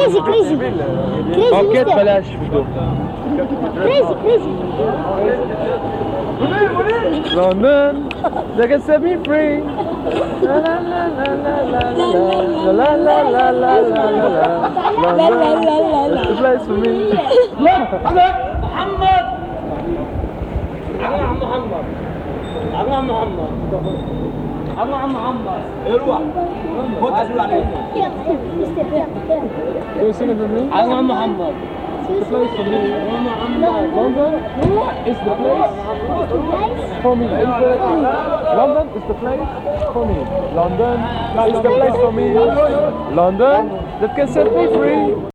Crazy, crazy. اوكي بلاش بدو. Crazy, crazy. London, they can set me free. La la la la la la la la la la la la. London, it's the place for me. محمد عم محمد روح خد اسئله عليك Can you sing it with me? عم محمد It's the place for me. London is the place for me. London is the place for me. London is the place for me. London that can set me free.